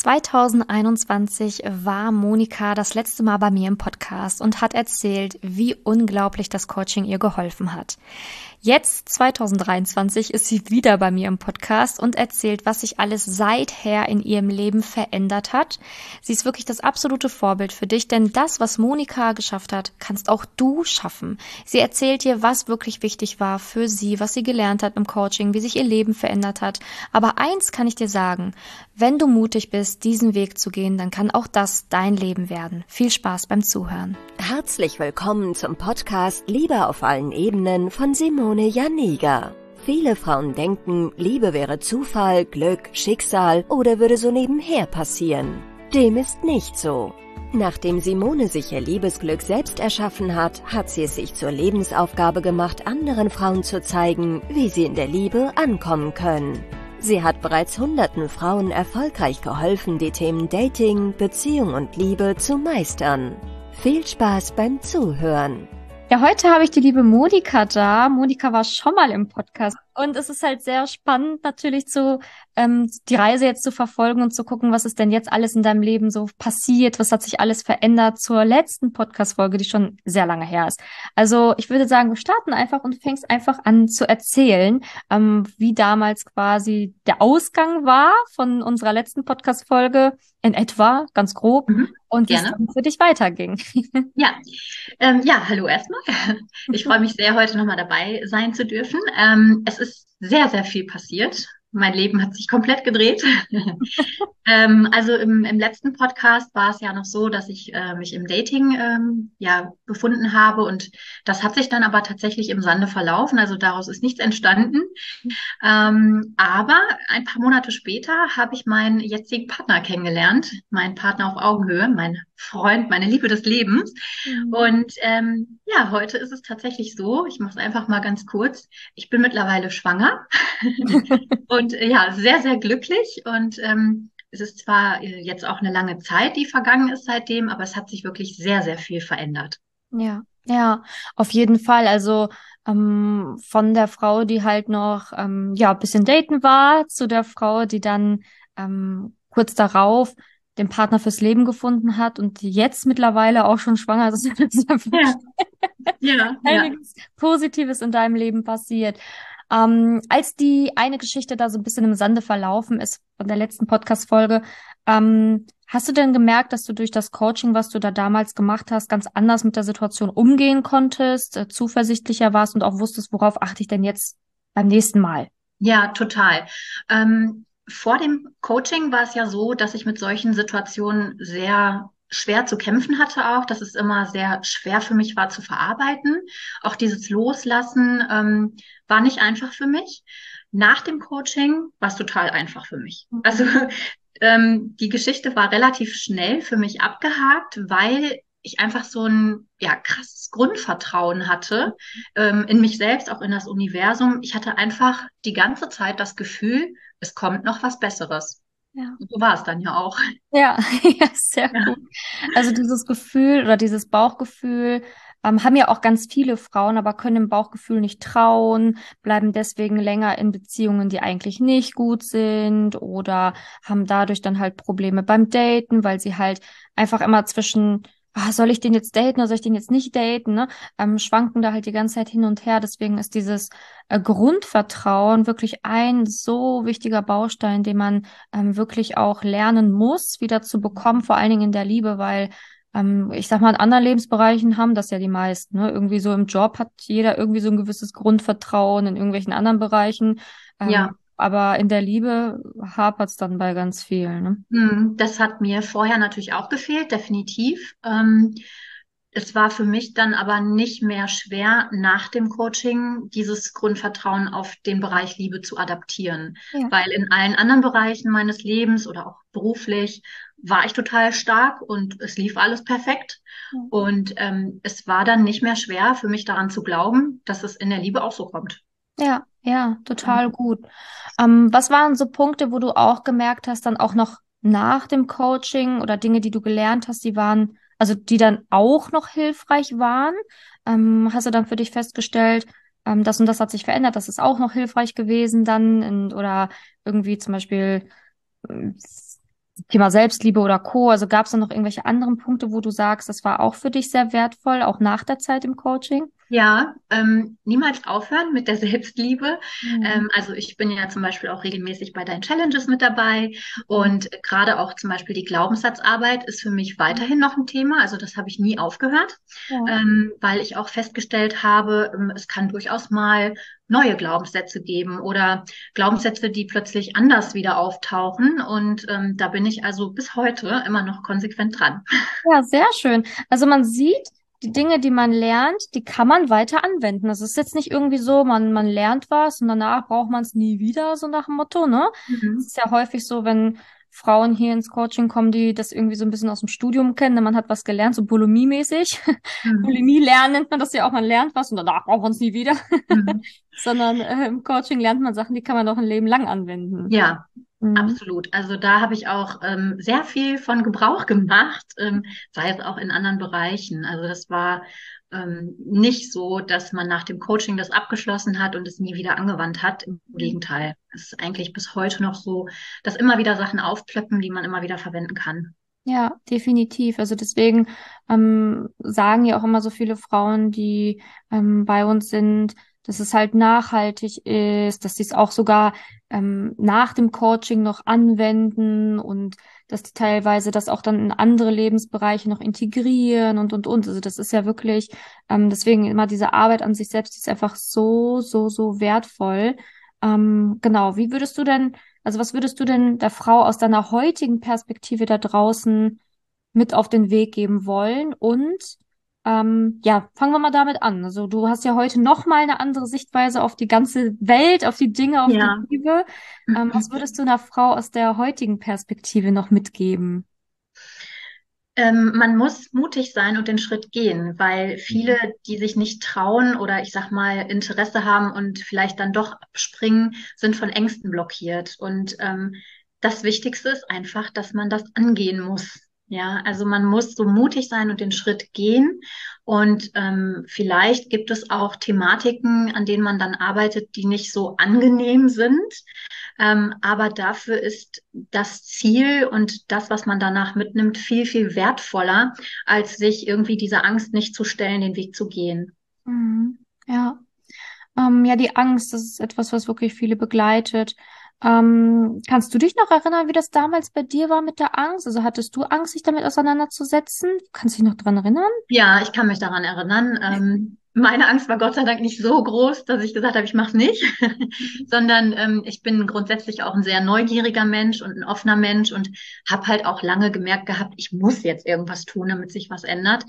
2021 war Monika das letzte Mal bei mir im Podcast und hat erzählt, wie unglaublich das Coaching ihr geholfen hat. Jetzt, 2023, ist sie wieder bei mir im Podcast und erzählt, was sich alles seither in ihrem Leben verändert hat. Sie ist wirklich das absolute Vorbild für dich, denn das, was Monika geschafft hat, kannst auch du schaffen. Sie erzählt dir, was wirklich wichtig war für sie, was sie gelernt hat im Coaching, wie sich ihr Leben verändert hat. Aber eins kann ich dir sagen, wenn du mutig bist, diesen Weg zu gehen, dann kann auch das dein Leben werden. Viel Spaß beim Zuhören. Herzlich willkommen zum Podcast Liebe auf allen Ebenen von Simone Janiga. Viele Frauen denken, Liebe wäre Zufall, Glück, Schicksal oder würde so nebenher passieren. Dem ist nicht so. Nachdem Simone sich ihr Liebesglück selbst erschaffen hat, hat sie es sich zur Lebensaufgabe gemacht, anderen Frauen zu zeigen, wie sie in der Liebe ankommen können. Sie hat bereits hunderten Frauen erfolgreich geholfen, die Themen Dating, Beziehung und Liebe zu meistern. Viel Spaß beim Zuhören. Ja, heute habe ich die liebe Monika da. Monika war schon mal im Podcast und es ist halt sehr spannend natürlich die Reise jetzt zu verfolgen und zu gucken, was ist denn jetzt alles in deinem Leben so passiert, was hat sich alles verändert zur letzten Podcast-Folge, die schon sehr lange her ist. Also ich würde sagen, wir starten einfach und du fängst einfach an zu erzählen, wie damals quasi der Ausgang war von unserer letzten Podcast-Folge in etwa, ganz grob, und wie es Gerne. dann für dich weiterging. Hallo erstmal. Ich freue mich sehr, heute nochmal dabei sein zu dürfen. Es ist sehr, sehr viel passiert. Mein Leben hat sich komplett gedreht. Also im letzten Podcast war es ja noch so, dass ich mich im Dating befunden habe und das hat sich dann aber tatsächlich im Sande verlaufen. Also daraus ist nichts entstanden. Aber ein paar Monate später habe ich meinen jetzigen Partner kennengelernt, meinen Partner auf Augenhöhe, mein Freund, meine Liebe des Lebens. Und heute ist es tatsächlich so, ich mache es einfach mal ganz kurz, ich bin mittlerweile schwanger und sehr, sehr glücklich und es ist zwar jetzt auch eine lange Zeit, die vergangen ist seitdem, aber es hat sich wirklich sehr, sehr viel verändert. Ja, auf jeden Fall. Also von der Frau, die halt noch ein bisschen daten war, zu der Frau, die dann kurz darauf den Partner fürs Leben gefunden hat und die jetzt mittlerweile auch schon schwanger ist. Das ist ja wirklich Ja. einiges Positives in deinem Leben passiert. Als die eine Geschichte da so ein bisschen im Sande verlaufen ist von der letzten Podcast-Folge, hast du denn gemerkt, dass du durch das Coaching, was du da damals gemacht hast, ganz anders mit der Situation umgehen konntest, zuversichtlicher warst und auch wusstest, worauf achte ich denn jetzt beim nächsten Mal? Ja, total. Vor dem Coaching war es ja so, dass ich mit solchen Situationen sehr schwer zu kämpfen hatte auch, dass es immer sehr schwer für mich war zu verarbeiten. Auch dieses Loslassen war nicht einfach für mich. Nach dem Coaching war es total einfach für mich. Also die Geschichte war relativ schnell für mich abgehakt, weil ich einfach so ein krasses Grundvertrauen hatte in mich selbst, auch in das Universum. Ich hatte einfach die ganze Zeit das Gefühl, es kommt noch was Besseres. Ja. Und so war es dann ja auch. Ja, ja, sehr Ja. gut. Also dieses Gefühl oder dieses Bauchgefühl haben ja auch ganz viele Frauen, aber können dem Bauchgefühl nicht trauen, bleiben deswegen länger in Beziehungen, die eigentlich nicht gut sind oder haben dadurch dann halt Probleme beim Daten, weil sie halt einfach immer zwischen, soll ich den jetzt daten oder soll ich den jetzt nicht daten, ne? Schwanken da halt die ganze Zeit hin und her. Deswegen ist dieses Grundvertrauen wirklich ein so wichtiger Baustein, den man wirklich auch lernen muss, wieder zu bekommen, vor allen Dingen in der Liebe, weil ich sag mal, in anderen Lebensbereichen haben das ja die meisten, ne? Irgendwie so im Job hat jeder irgendwie so ein gewisses Grundvertrauen, in irgendwelchen anderen Bereichen. Ja. Aber in der Liebe hapert es dann bei ganz vielen, ne? Das hat mir vorher natürlich auch gefehlt, definitiv. Es war für mich dann aber nicht mehr schwer, nach dem Coaching dieses Grundvertrauen auf den Bereich Liebe zu adaptieren. Ja. Weil in allen anderen Bereichen meines Lebens oder auch beruflich war ich total stark und es lief alles perfekt. Und es war dann nicht mehr schwer für mich daran zu glauben, dass es in der Liebe auch so kommt. Ja, total gut. Was waren so Punkte, wo du auch gemerkt hast, dann auch noch nach dem Coaching oder Dinge, die du gelernt hast, die dann auch noch hilfreich waren? Hast du dann für dich festgestellt, das und das hat sich verändert, das ist auch noch hilfreich gewesen dann oder irgendwie zum Beispiel, ähm, Thema Selbstliebe oder Co. Also gab es da noch irgendwelche anderen Punkte, wo du sagst, das war auch für dich sehr wertvoll, auch nach der Zeit im Coaching? Ja, niemals aufhören mit der Selbstliebe. Mhm. Also ich bin ja zum Beispiel auch regelmäßig bei deinen Challenges mit dabei und gerade auch zum Beispiel die Glaubenssatzarbeit ist für mich weiterhin noch ein Thema. Also das habe ich nie aufgehört, Ja. weil ich auch festgestellt habe, es kann durchaus mal neue Glaubenssätze geben oder Glaubenssätze, die plötzlich anders wieder auftauchen. Und da bin ich also bis heute immer noch konsequent dran. Ja, sehr schön. Also man sieht, die Dinge, die man lernt, die kann man weiter anwenden. Das ist jetzt nicht irgendwie so, man lernt was und danach braucht man es nie wieder, so nach dem Motto, ne? Es Mhm. ist ja häufig so, wenn Frauen hier ins Coaching kommen, die das irgendwie so ein bisschen aus dem Studium kennen, ne? Man hat was gelernt, so Bulimie-mäßig. Mhm. Bulimie lernen nennt man das ja auch, man lernt was und danach braucht man es nie wieder. Mhm. Sondern im Coaching lernt man Sachen, die kann man auch ein Leben lang anwenden. Ja. Mhm. Absolut. Also da habe ich auch sehr viel von Gebrauch gemacht, sei es auch in anderen Bereichen. Also das war nicht so, dass man nach dem Coaching das abgeschlossen hat und es nie wieder angewandt hat. Im Gegenteil. Es ist eigentlich bis heute noch so, dass immer wieder Sachen aufplöppen, die man immer wieder verwenden kann. Ja, definitiv. Also deswegen sagen ja auch immer so viele Frauen, die bei uns sind, dass es halt nachhaltig ist, dass sie es auch sogar nach dem Coaching noch anwenden und dass die teilweise das auch dann in andere Lebensbereiche noch integrieren und. Also das ist ja wirklich, deswegen immer diese Arbeit an sich selbst, die ist einfach so, so, so wertvoll. Genau, wie würdest du denn also was würdest du denn der Frau aus deiner heutigen Perspektive da draußen mit auf den Weg geben wollen? Und ja, fangen wir mal damit an. Also du hast ja heute noch mal eine andere Sichtweise auf die ganze Welt, auf die Dinge, auf die Ja. Liebe. Was würdest du einer Frau aus der heutigen Perspektive noch mitgeben? Man muss mutig sein und den Schritt gehen, weil viele, die sich nicht trauen oder ich sag mal Interesse haben und vielleicht dann doch abspringen, sind von Ängsten blockiert. Und das Wichtigste ist einfach, dass man das angehen muss. Ja, also man muss so mutig sein und den Schritt gehen. Und vielleicht gibt es auch Thematiken, an denen man dann arbeitet, die nicht so angenehm sind. Aber dafür ist das Ziel und das, was man danach mitnimmt, viel, viel wertvoller, als sich irgendwie dieser Angst nicht zu stellen, den Weg zu gehen. Mhm. Ja. Ja, die Angst, das ist etwas, was wirklich viele begleitet. Kannst du dich noch erinnern, wie das damals bei dir war mit der Angst? Also hattest du Angst, dich damit auseinanderzusetzen? Kannst du dich noch dran erinnern? Ja, ich kann mich daran erinnern. Meine Angst war Gott sei Dank nicht so groß, dass ich gesagt habe, ich mache es nicht, sondern ich bin grundsätzlich auch ein sehr neugieriger Mensch und ein offener Mensch und habe halt auch lange gemerkt gehabt, ich muss jetzt irgendwas tun, damit sich was ändert.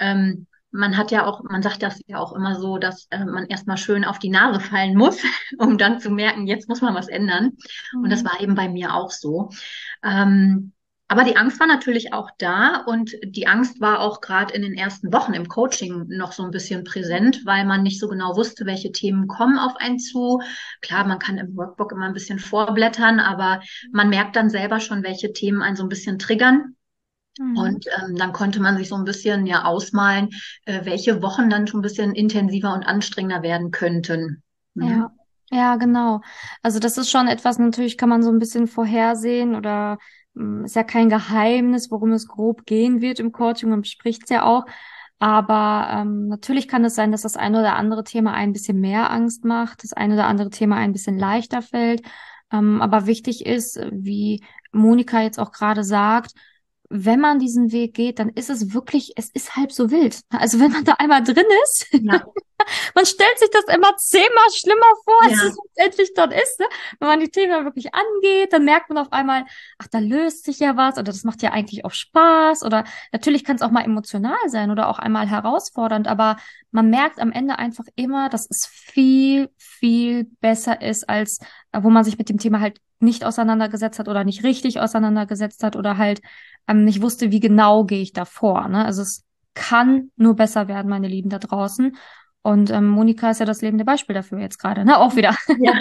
Man hat ja auch, man sagt das ja auch immer so, dass man erstmal schön auf die Nase fallen muss, um dann zu merken, jetzt muss man was ändern. Und das Mhm. war eben bei mir auch so. Ähm, aber die Angst war natürlich auch da und die Angst war auch gerade in den ersten Wochen im Coaching noch so ein bisschen präsent, weil man nicht so genau wusste, welche Themen kommen auf einen zu. Klar, man kann im Workbook immer ein bisschen vorblättern, aber man merkt dann selber schon, welche Themen einen so ein bisschen triggern. Mhm. Und dann konnte man sich so ein bisschen ja ausmalen, welche Wochen dann schon ein bisschen intensiver und anstrengender werden könnten. Ne? Ja, ja, genau. Also das ist schon etwas, natürlich kann man so ein bisschen vorhersehen oder ist ja kein Geheimnis, worum es grob gehen wird im Coaching, man bespricht es ja auch. Aber natürlich kann es sein, dass das eine oder andere Thema ein bisschen mehr Angst macht, das eine oder andere Thema ein bisschen leichter fällt. Aber wichtig ist, wie Monika jetzt auch gerade sagt, wenn man diesen Weg geht, dann ist es wirklich, es ist halb so wild. Also wenn man da einmal drin ist, Ja, man stellt sich das immer 10-mal schlimmer vor, als es ja, letztendlich dann ist, ne? Wenn man die Themen wirklich angeht, dann merkt man auf einmal, ach, da löst sich ja was oder das macht ja eigentlich auch Spaß oder natürlich kann es auch mal emotional sein oder auch einmal herausfordernd, aber man merkt am Ende einfach immer, dass es viel, viel besser ist, als wo man sich mit dem Thema halt nicht auseinandergesetzt hat oder nicht richtig auseinandergesetzt hat oder halt nicht wusste, wie genau gehe ich da vor, ne? Also es kann nur besser werden, meine Lieben da draußen. Und Monika ist ja das lebende Beispiel dafür jetzt gerade, ne? Auch wieder. ja.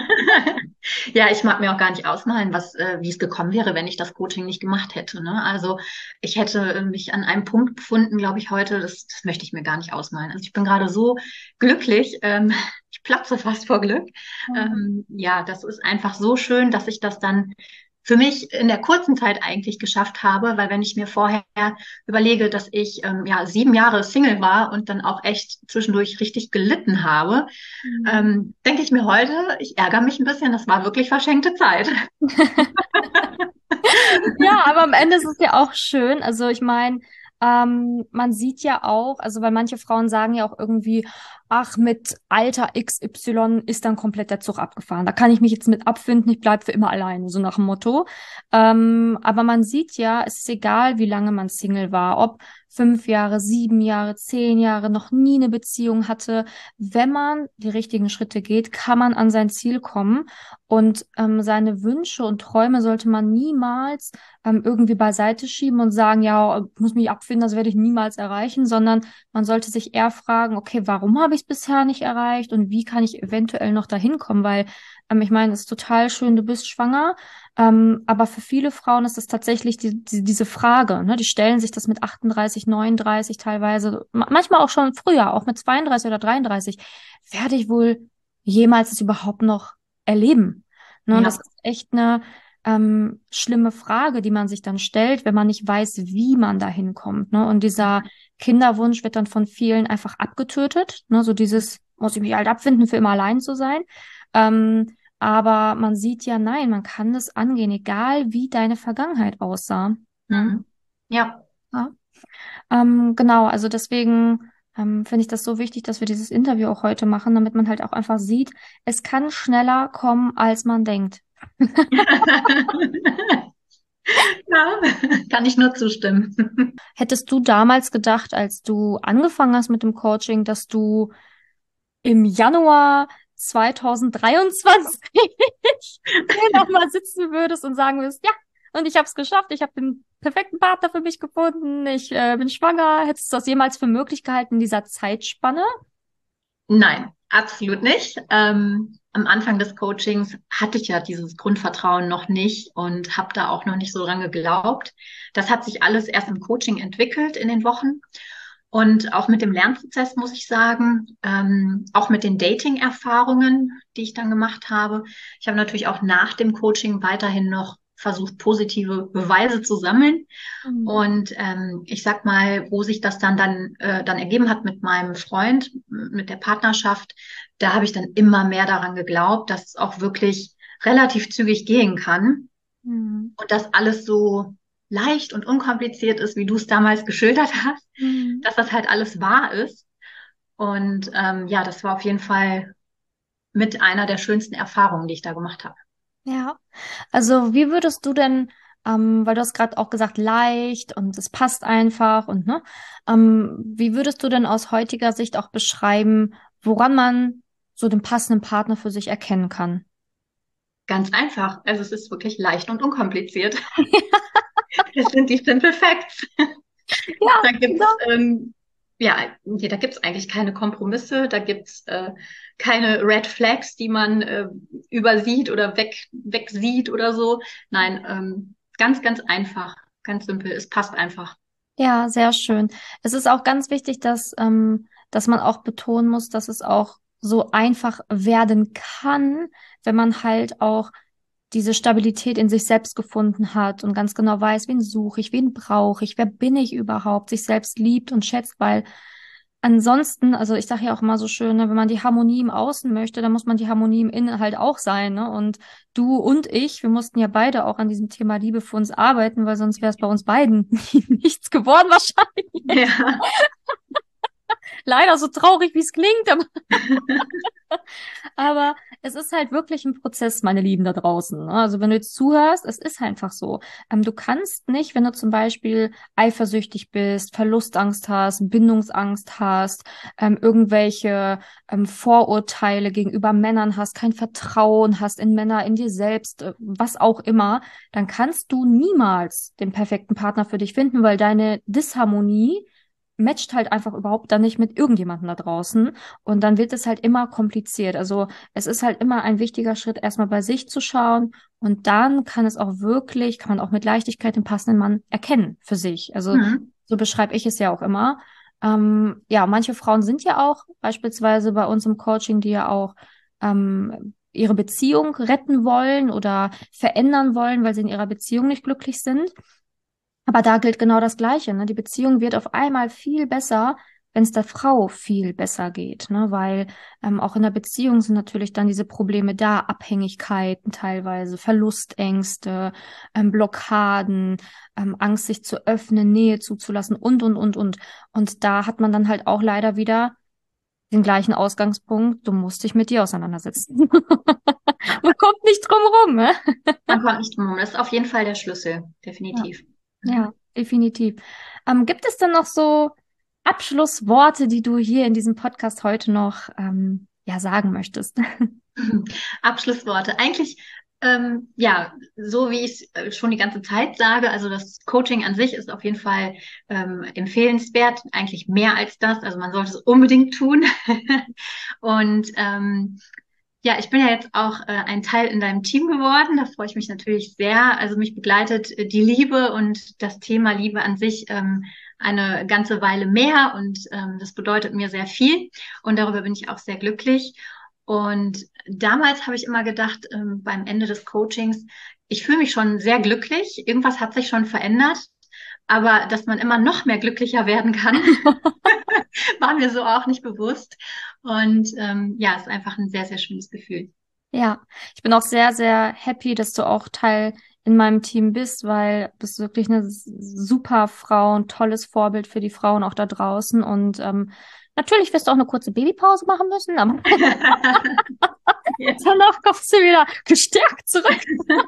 Ja, ich mag mir auch gar nicht ausmalen, wie es gekommen wäre, wenn ich das Coaching nicht gemacht hätte. Ne? Also ich hätte mich an einem Punkt befunden, glaube ich, heute, das möchte ich mir gar nicht ausmalen. Also ich bin gerade so glücklich, ich platze fast vor Glück. Ja, das ist einfach so schön, dass ich das dann für mich in der kurzen Zeit eigentlich geschafft habe, weil wenn ich mir vorher überlege, dass ich ja 7 Jahre Single war und dann auch echt zwischendurch richtig gelitten habe, Mhm. denke ich mir heute, ich ärgere mich ein bisschen, das war wirklich verschenkte Zeit. Ja, aber am Ende ist es ja auch schön. Also ich meine, man sieht ja auch, also weil manche Frauen sagen ja auch irgendwie, ach, mit Alter XY ist dann komplett der Zug abgefahren. Da kann ich mich jetzt mit abfinden, ich bleib für immer alleine, so nach dem Motto. Aber man sieht ja, es ist egal, wie lange man Single war, ob 5 Jahre, 7 Jahre, 10 Jahre, noch nie eine Beziehung hatte. Wenn man die richtigen Schritte geht, kann man an sein Ziel kommen. Und seine Wünsche und Träume sollte man niemals irgendwie beiseite schieben und sagen, ja, ich muss mich abfinden, das werde ich niemals erreichen, sondern man sollte sich eher fragen, okay, warum habe ich es bisher nicht erreicht und wie kann ich eventuell noch dahin kommen? Weil ich meine, es ist total schön, du bist schwanger, aber für viele Frauen ist das tatsächlich diese Frage, ne? Die stellen sich das mit 38, 39 teilweise, manchmal auch schon früher, auch mit 32 oder 33, werde ich wohl jemals es überhaupt noch erleben? Ne? Und das Ja. ist echt eine schlimme Frage, die man sich dann stellt, wenn man nicht weiß, wie man da hinkommt. Ne? Und dieser Kinderwunsch wird dann von vielen einfach abgetötet. Ne? So dieses, muss ich mich halt abfinden, für immer allein zu sein. Aber man sieht ja, nein, man kann das angehen, egal wie deine Vergangenheit aussah. Ne? Mhm. Ja. Ja. Genau, also deswegen finde ich das so wichtig, dass wir dieses Interview auch heute machen, damit man halt auch einfach sieht, es kann schneller kommen, als man denkt. Ja, kann ich nur zustimmen. Hättest du damals gedacht, als du angefangen hast mit dem Coaching, dass du im Januar 2023 hier nochmal sitzen würdest und sagen würdest, ja, und ich habe es geschafft, ich habe den perfekten Partner für mich gefunden, ich bin schwanger. Hättest du das jemals für möglich gehalten in dieser Zeitspanne? Nein, absolut nicht. Am Anfang des Coachings hatte ich ja dieses Grundvertrauen noch nicht und habe da auch noch nicht so dran geglaubt. Das hat sich alles erst im Coaching entwickelt in den Wochen. Und auch mit dem Lernprozess muss ich sagen, auch mit den Dating-Erfahrungen, die ich dann gemacht habe. Ich habe natürlich auch nach dem Coaching weiterhin noch versucht, positive Beweise zu sammeln. Mhm. Und ich sag mal, wo sich das dann ergeben hat mit meinem Freund, mit der Partnerschaft, da habe ich dann immer mehr daran geglaubt, dass es auch wirklich relativ zügig gehen kann Mhm. und dass alles so leicht und unkompliziert ist, wie du es damals geschildert hast, Mhm. dass das halt alles wahr ist. Und ja, das war auf jeden Fall mit einer der schönsten Erfahrungen, die ich da gemacht habe. Ja, also wie würdest du denn, weil du hast gerade auch gesagt, leicht und es passt einfach und ne, wie würdest du denn aus heutiger Sicht auch beschreiben, woran man so den passenden Partner für sich erkennen kann? Ganz einfach. Also es ist wirklich leicht und unkompliziert. Das sind die Simple Facts. Ja, Da gibt's, genau. ja, nee, da gibt's eigentlich keine Kompromisse, da gibt's keine Red Flags, die man übersieht oder wegsieht oder so. Nein, ganz, ganz einfach, ganz simpel. Es passt einfach. Ja, sehr schön. Es ist auch ganz wichtig, dass man auch betonen muss, dass es auch so einfach werden kann, wenn man halt auch diese Stabilität in sich selbst gefunden hat und ganz genau weiß, wen suche ich, wen brauche ich, wer bin ich überhaupt, sich selbst liebt und schätzt, weil ansonsten, also ich sage ja auch immer so schön, ne, wenn man die Harmonie im Außen möchte, dann muss man die Harmonie im Innen halt auch sein, ne? Und du und ich, wir mussten ja beide auch an diesem Thema Liebe für uns arbeiten, weil sonst wäre es bei uns beiden nichts geworden wahrscheinlich. Ja. Leider so traurig, wie es klingt, aber es ist halt wirklich ein Prozess, meine Lieben da draußen. Ne? Also wenn du jetzt zuhörst, es ist einfach so. Du kannst nicht, wenn du zum Beispiel eifersüchtig bist, Verlustangst hast, Bindungsangst hast, irgendwelche Vorurteile gegenüber Männern hast, kein Vertrauen hast in Männer, in dir selbst, was auch immer, dann kannst du niemals den perfekten Partner für dich finden, weil deine Disharmonie matcht halt einfach überhaupt dann nicht mit irgendjemandem da draußen. Und dann wird es halt immer kompliziert. Also es ist halt immer ein wichtiger Schritt, erstmal bei sich zu schauen. Und dann kann es auch wirklich, kann man auch mit Leichtigkeit den passenden Mann erkennen für sich. Also Mhm. so beschreibe ich es ja auch immer. Ja, manche Frauen sind ja auch beispielsweise bei uns im Coaching, die ja auch ihre Beziehung retten wollen oder verändern wollen, weil sie in ihrer Beziehung nicht glücklich sind. Aber da gilt genau das Gleiche, ne? Die Beziehung wird auf einmal viel besser, wenn es der Frau viel besser geht, ne? Weil auch in der Beziehung sind natürlich dann diese Probleme da, Abhängigkeiten teilweise, Verlustängste, Blockaden, Angst, sich zu öffnen, Nähe zuzulassen und. Und da hat man dann halt auch leider wieder den gleichen Ausgangspunkt, du musst dich mit dir auseinandersetzen. Ja. Man kommt nicht drum rum, ne? Man kommt nicht drum herum. Das ist auf jeden Fall der Schlüssel, definitiv. Ja, definitiv. Gibt es denn noch so Abschlussworte, die du hier in diesem Podcast heute noch sagen möchtest? Abschlussworte. Eigentlich, ja, so wie ich es schon die ganze Zeit sage, also das Coaching an sich ist auf jeden Fall empfehlenswert, eigentlich mehr als das. Also man sollte es unbedingt tun. Und ja, ich bin ja jetzt auch ein Teil in deinem Team geworden. Da freue ich mich natürlich sehr. Also mich begleitet die Liebe und das Thema Liebe an sich eine ganze Weile mehr und das bedeutet mir sehr viel und darüber bin ich auch sehr glücklich. Und damals habe ich immer gedacht, beim Ende des Coachings, ich fühle mich schon sehr glücklich. Irgendwas hat sich schon verändert, aber dass man immer noch mehr glücklicher werden kann, war mir so auch nicht bewusst. Und ja, es ist einfach ein sehr, sehr schönes Gefühl. Ja, ich bin auch sehr, sehr happy, dass du auch Teil in meinem Team bist, weil du bist wirklich eine super Frau, ein tolles Vorbild für die Frauen auch da draußen. Und natürlich wirst du auch eine kurze Babypause machen müssen, aber danach kommst du wieder gestärkt zurück.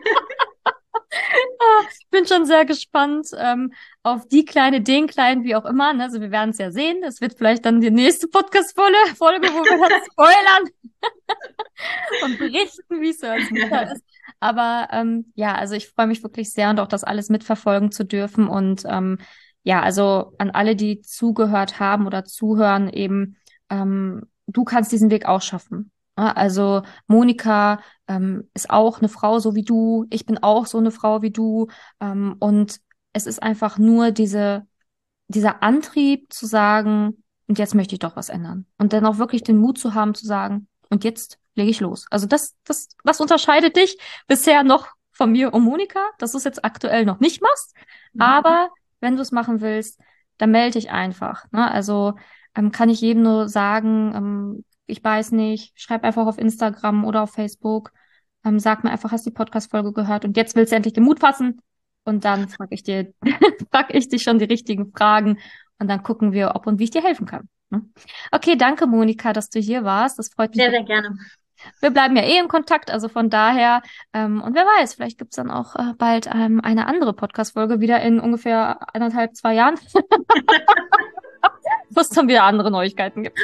Ich bin schon sehr gespannt auf die Kleine, den Kleinen, wie auch immer. Ne? Also wir werden es ja sehen. Es wird vielleicht dann die nächste Podcast-Folge, wo wir dann spoilern und berichten, wie es so als Mutter ist. Aber ja, also ich freue mich wirklich sehr und auch das alles mitverfolgen zu dürfen. Und ja, also an alle, die zugehört haben oder zuhören, eben, du kannst diesen Weg auch schaffen. Ja, also Monika ist auch eine Frau so wie du. Ich bin auch so eine Frau wie du. Und es ist einfach nur dieser Antrieb zu sagen, und jetzt möchte ich doch was ändern. Und dann auch wirklich den Mut zu haben, zu sagen, und jetzt lege ich los. Also das unterscheidet dich bisher noch von mir und Monika, dass du es jetzt aktuell noch nicht machst. Aber wenn du es machen willst, dann melde dich einfach. Ne? Also kann ich jedem nur sagen, ich weiß nicht, schreib einfach auf Instagram oder auf Facebook, sag mir einfach, hast die Podcast-Folge gehört und jetzt willst du endlich den Mut fassen und dann frag ich dich schon die richtigen Fragen und dann gucken wir, ob und wie ich dir helfen kann. Ne? Okay, danke Monika, dass du hier warst. Das freut mich. Sehr, sehr gerne. Wir bleiben ja in Kontakt, also von daher, und wer weiß, vielleicht gibt's dann auch bald eine andere Podcast-Folge wieder in ungefähr 1,5, 2 Jahren, wo es dann wieder andere Neuigkeiten gibt.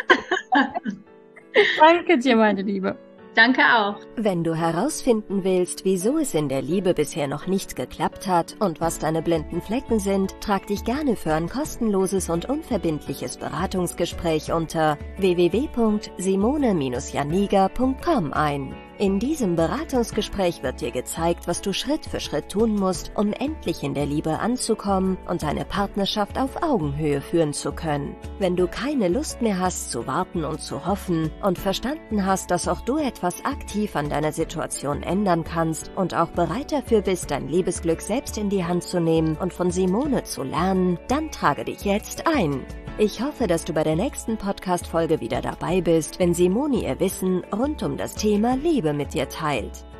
Danke dir, meine Liebe. Danke auch. Wenn du herausfinden willst, wieso es in der Liebe bisher noch nicht geklappt hat und was deine blinden Flecken sind, trag dich gerne für ein kostenloses und unverbindliches Beratungsgespräch unter www.simone-janiga.com ein. In diesem Beratungsgespräch wird dir gezeigt, was du Schritt für Schritt tun musst, um endlich in der Liebe anzukommen und deine Partnerschaft auf Augenhöhe führen zu können. Wenn du keine Lust mehr hast zu warten und zu hoffen und verstanden hast, dass auch du etwas aktiv an deiner Situation ändern kannst und auch bereit dafür bist, dein Liebesglück selbst in die Hand zu nehmen und von Simone zu lernen, dann trage dich jetzt ein. Ich hoffe, dass du bei der nächsten Podcast-Folge wieder dabei bist, wenn Simone ihr Wissen rund um das Thema Liebe mit dir teilt.